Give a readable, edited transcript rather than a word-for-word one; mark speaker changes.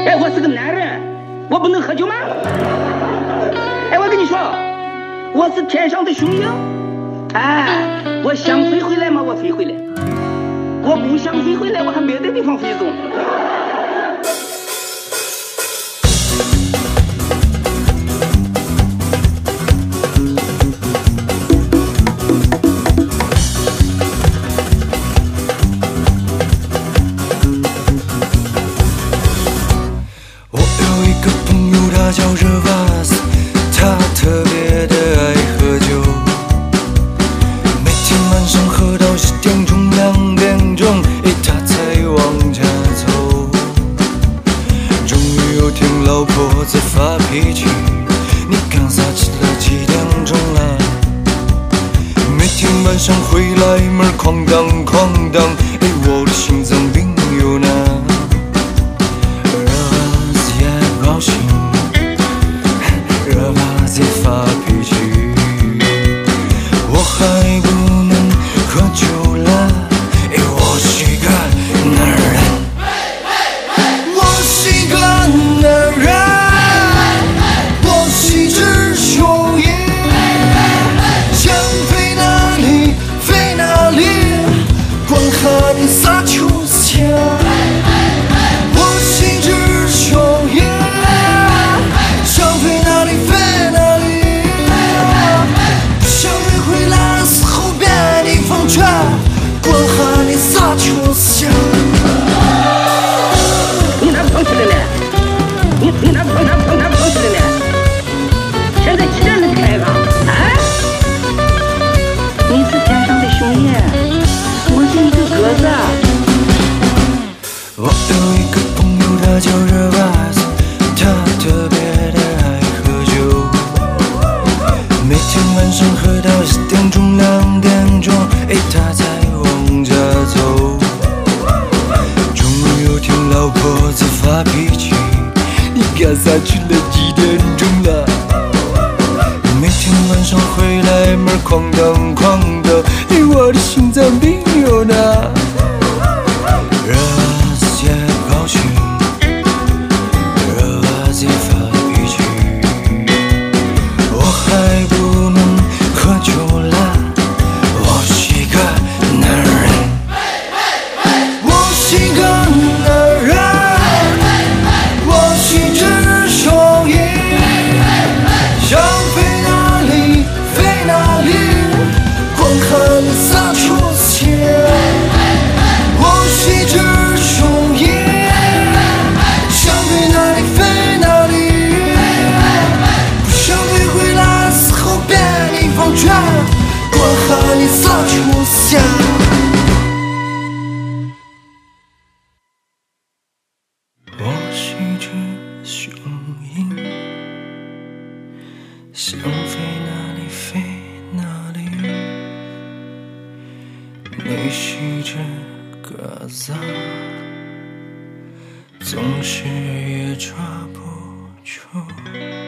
Speaker 1: 哎，我是个男人，我不能喝酒吗？哎，我跟你说，我是天上的雄鹰。哎，我想飞回来嘛，我飞回来；我不想飞回来，我还没得地方飞走。
Speaker 2: 我有一个朋友，他叫热瓦斯，他特别的爱喝酒，每天晚上喝到10点钟、2点钟，他才往家走。终于有天，老婆在发脾气，你刚才起了几点钟了？每天晚上回来门哐当哐当，我的心脏病有呢。高兴，热巴在发脾气，我还不能喝酒了，我是个男人，我是个男人，我是只雄鹰，想飞哪里飞哪里，管和你撒球枪。
Speaker 1: 你哪碰去了呢？你哪碰去了呢？现在几点能开吧？啊？你是天上的雄鹰，我是一个鸽子。
Speaker 2: 我有一个朋友，他叫热瓦斯，他特别的爱喝酒，每天晚上喝到10点钟、2点钟，他才往家走。终于有天，老婆在发脾气，你刚才去了几点钟了？每天晚上回来门哐当哐当，我的心脏病有呢。热瓦斯也高兴，热瓦斯发脾气，我还不能喝酒了，我是个男人，我是个男人，我是只雄鹰，想飞哪里飞哪里，光看你撒出钱。我是只雄鹰，想飞哪里飞哪里，不想飞回来死后被你放圈，光和你撒出线。我是只雄鹰，想飞哪里飞哪里，你是只鸽子，总是也抓不住。